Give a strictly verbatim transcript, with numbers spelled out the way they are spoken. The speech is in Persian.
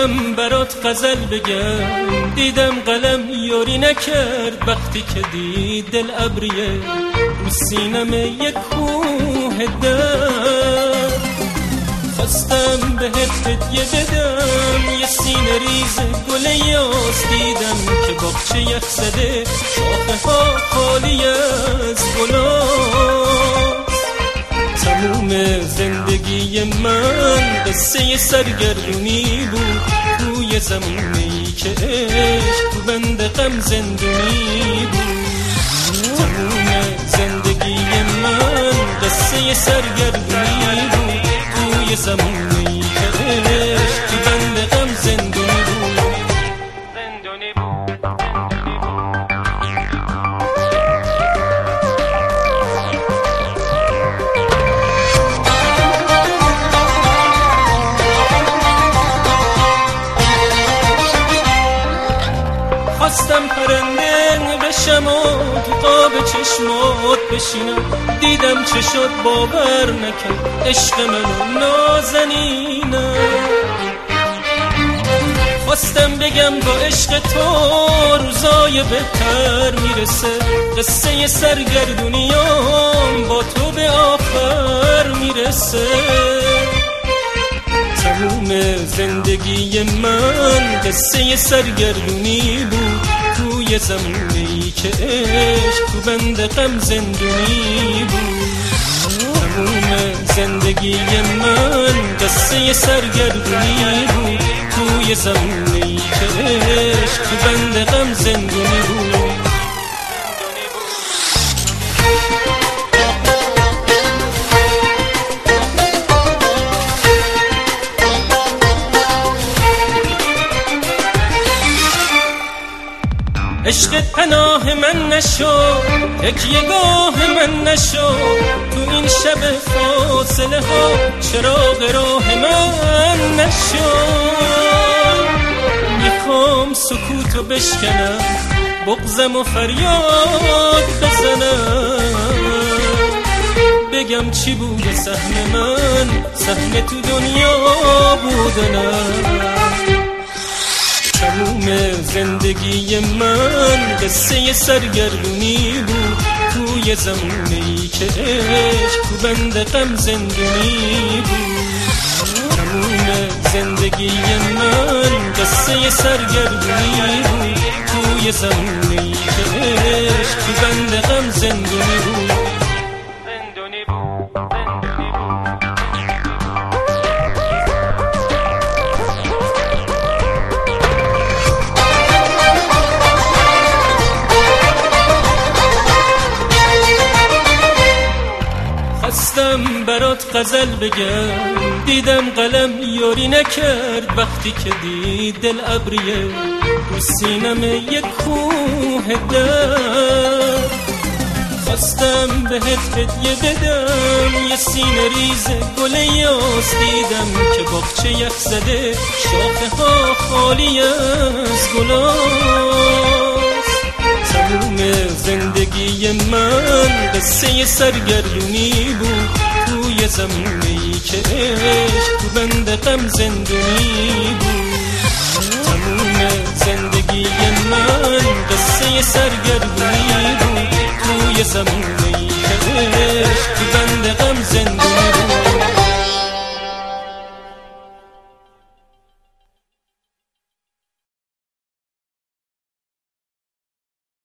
خواستم برات غزل بگم، دیدم قلم یاری نکرد وقتی که دید دل ابریه رو سینم یک کوه درد. خواستم به هدیه بدم یه سینه ریز گل یاس، دیدم که باغچه یخ زده شاخه ها خالی از گلاست. تموم زندگی من قصه سرگردونی بود توی زمانی که عشق تو بند غم زندونی بود. تموم زندگی من قصه سرگردونی بود توی زمانی که عشق تو بند غم زندونی بود. خواستم پرنده بشم و تو قاب چشمات بشینم، دیدم چه شد باور نکرد عشق منو نازنینم. خواستم بگم با عشق تو روزای بهتر میرسه، قصه سرگردونیام با تو به آخر میرسه. تموم زندگی من قصه سرگردونی بود توی زمانی که عشق تو بند غم زندونی بود. تموم زندگی من قصه سرگردونی بود توی زمانی که عشق تو بند غم زندونی بود. عشقت پناه من نشو، تکیه‌گاه من نشو، تو این شب فاصله ها چراغ راه من نشو. میخوام سکوتو بشکنم، بغضم و فریاد بزنم، بگم چی بوده سهم من، سهم تو دنیا بودنم. تموم زندگی من قصه سرگردونی بود توی زمانی که عشق تو بند غم زندونی بود. تموم زندگی من قصه سرگردونی بود توی زمانی که عشق تو بند غم زندونی بود. خواستم برات غزل بگم، دیدم قلم یاری نکرد وقتی که دید دل ابریه رو سینم یک کوه درد. خواستم به هدیه بدم یه سینه ریز گل یاس، دیدم که باغچه یخ زده شاخه ها خالی از گلاست. تموم زندگی من قصه سرگردونی بود توی زمانی که عشق تو بند غم زندونی بود. تموم زندگی من قصه سرگردونی بود توی زمانی که عشق